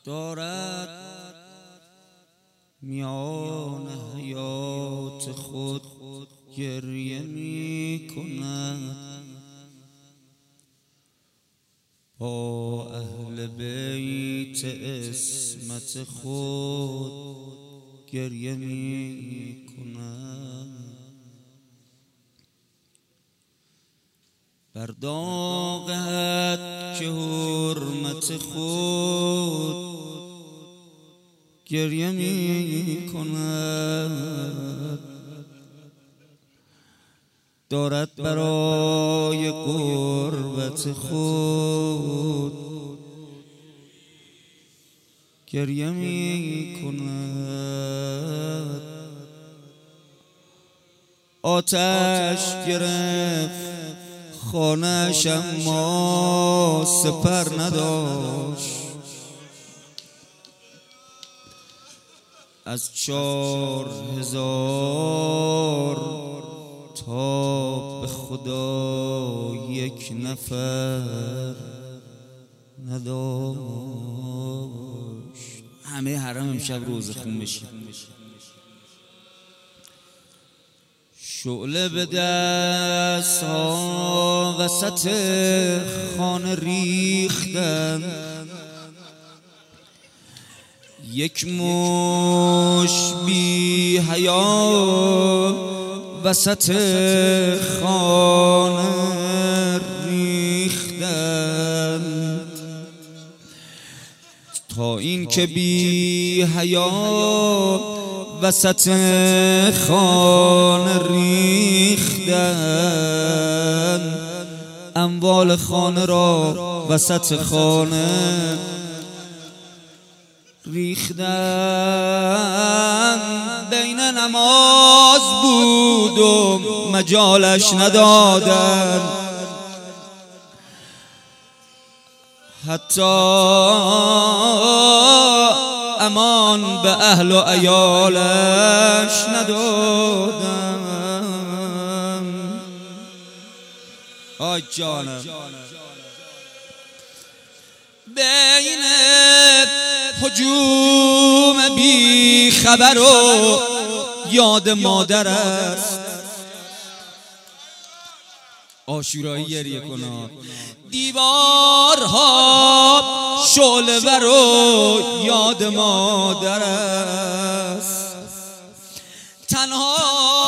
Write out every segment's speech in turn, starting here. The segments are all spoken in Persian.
دارد میان حیات خود گریه می کند، با اهل بیت عصمت خود گریه می کند. بر داغت که حرمت خود گریه می کند، دارد برای غربت خود گریه می کند. آتش گرفت خانه‌اش اما سپر نداشت، از 4000 تا به خدا یک نفر نداشت. همه حرم امشب روزه خون بشیم. شعله به دست ها وسط خانه ریختم، یک مش بی حیا وسط خانه ریختم، تا این که بی حیا وسط خانه ریختن، اموال خانه را وسط خانه ریختن. بین نماز بود و مجالش ندادن، حتی امان به اهل و عیالش ندادم. آی جانم، بین هجوم بی خبر و یاد مادر است، عاشورایی گریه کنا، دیوارها شعله ور و یاد مادر است، تنها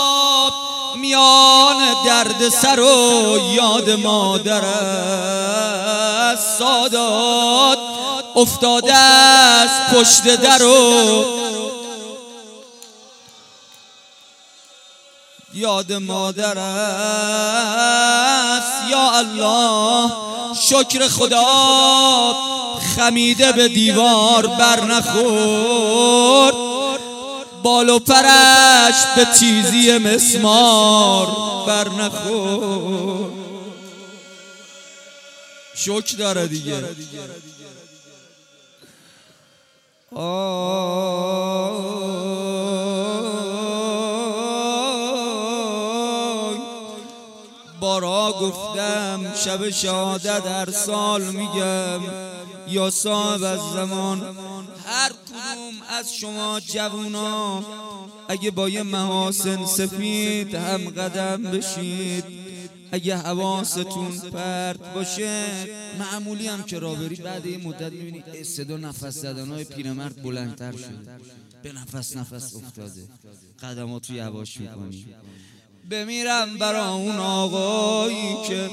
میان درد سر و یاد مادر است. سادات افتاده است پشت در و یاد مادر است. یا الله، شکر خدا خمیده به دیوار بر نخورد، بال و پرش به تیزی مسمار بر نخورد. شکر داره دیگه. بارا گفتم شب شهادت هر سال میگم، یا صاحب از زمان، هر کدوم از شما جوونا اگه با یه محاسن سفید هم قدم بشید، اگه حواستون پرت باشه، معمولی هم که راه بری بعد یه مدت میبینی صدا نفس زدنهای پیرمرد بلندتر شده، به نفس افتاده، قدماتو یواش میکنی. بمیرم برا اون آقایی که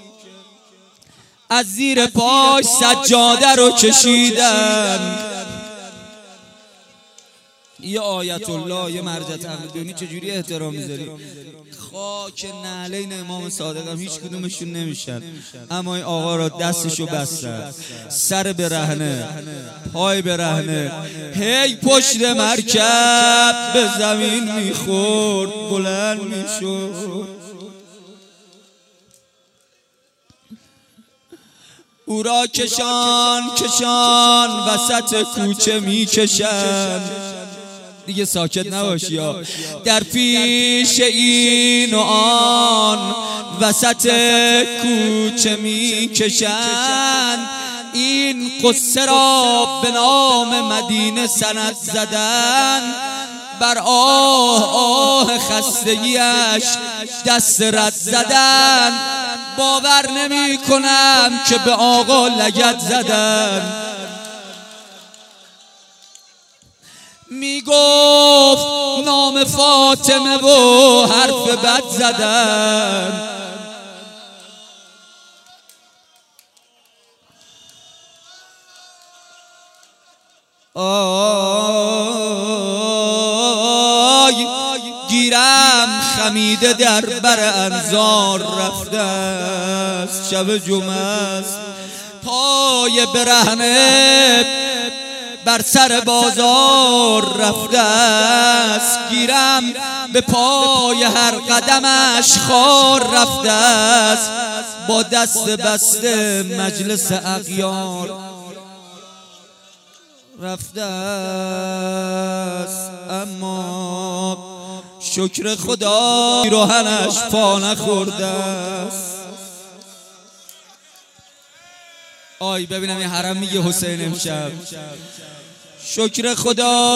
از زیر پاش سجاده رو کشیدن. یه آیت الله، یه مرجع تقلیدونی چجوری احترام میذاری؟ خاک نعلین امام صادق هم هیچ کدومشون نمیشن، اما این آقا را دستشو بستن، سر برهنه، پای برهنه، هی پشت مرکب به زمین میخورد، بلند میشد. او را کشان وسط کوچه میکشن، دیگه ساکت نباشی ها، در پیش این و آن وسط کوچه میکشن، این قصه را به نام مدینه سند زدن، بر آه خستگیش دست رد زدن. باور نمی کنم که به آقا لگد زدن. می گفت نام فاطمه و حرف بد زدن. گیرم خمیده در بر انظار رفته است، شب جمعه است پای برهنه بر سر بازار رفته است. گیرم به پای هر قدمش خار رفته است، با دست بسته مجلس اغیار رفته است. اما شکر خدا روحنش پا نخورده است. آی ببینم این حرم میگه حسین امشب. شکر خدا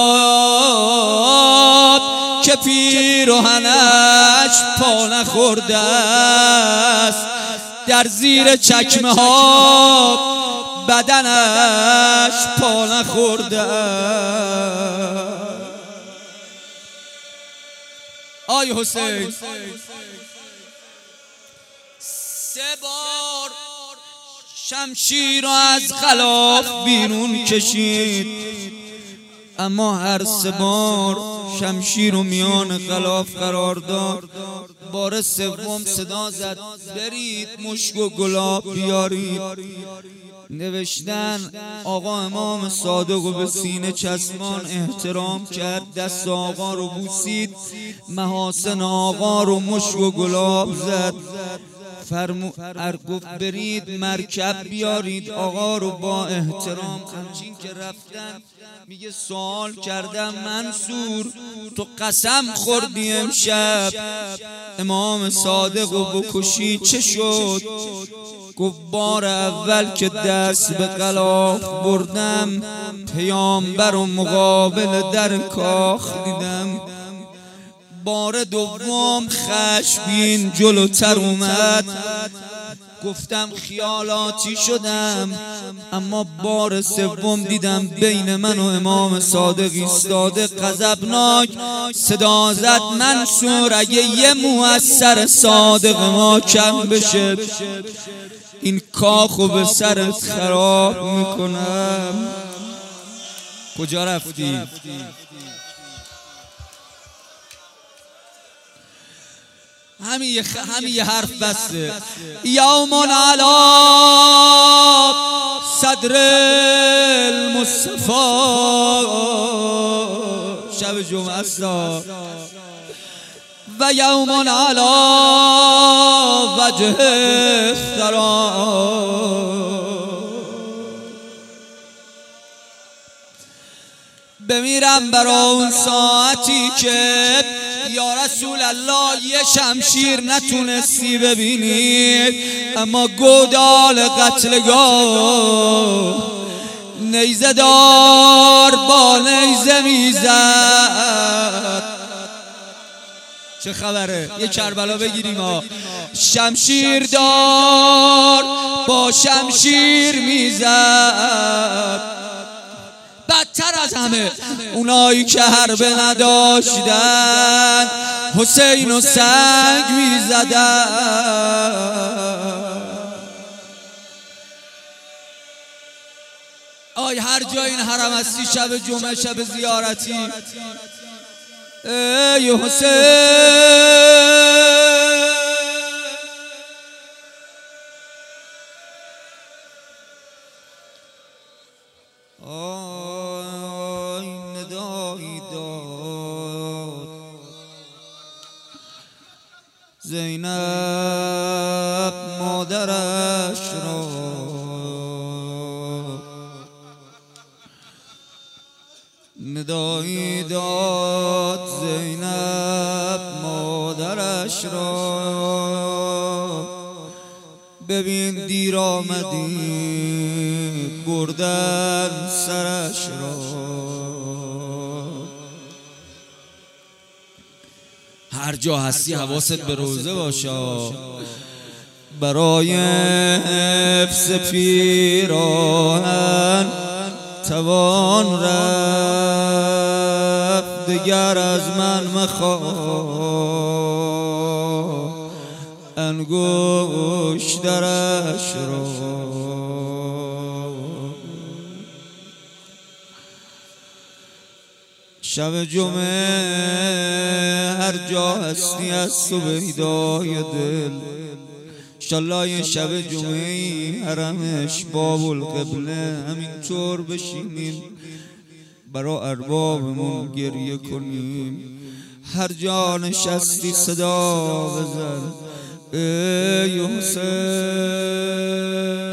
که پیراهنش پا نخورده است، در زیر چکمه ها بدنش پا نخورده است. آی حسین 3 بار شمشیر رو از غلاف بیرون کشید، اما هر 3 بار شمشیر رو میان غلاف قرار داد. بار 3 صدا زد برید مشک و گلاب بیارید. نوشتن آقا امام صادق رو به سینه چسبان احترام کرد، دست آقا رو بوسید، محاسن آقا رو مشک و گلاب زد. گفت برید مرکب بیارید آقا رو با احترام. همچین که رفتن میگه سوال کردم منصور تو قسم خوردی امشب امام صادق رو بکشی چه شد؟ گفت بار اول که دست به غلاف بردم پیامبر و مقابل در کاخ دیدم، بار دوم خشمگین جلوتر اومد، گفتم خیالاتی شدم، اما بار 3 دیدم بین من و امام صادق ایستاده غضبناک صدا زد منصور اگه یه مو از سر صادق ما کم بشه این کاخو به سرت خراب میکنم. کجا رفتی؟ همین یه حرف بسته. یوم علی صدر المصطفى، شب جمعه است و یوم علی وجه الثری. بمیرم برای اون ساعتی که یا رسول الله یه شمشیر نتونستی ببینی، اما گودال قتلگاه نیزه دار با نیزه میزد. چه خبره؟ یه کربلا بگیریم ها. شمشیر دار با شمشیر میزد. بدتر از همه اونایی که حربه نداشتن حسین و سنگ میزدن. آی هر جا این حرم هستی شب جمعه شب زیارتی ای حسین ندایی داد زینب مادرش را، ندایی داد زینب مادرش را. ببین دیر آمدی بردن سرش را. هر جا هستی حواست به روزه باشه، برای حفظ پیراهن توان رفت، دگر از من مخواه انگشترش را. شب جمعه هر جا هستی از صبح دای دل، انشالله یه شب جمعه حرمش باب القبله همینطور بشینیم برا اربابمون گریه کنیم. هر جا نشستی صدا بزن ای حسین.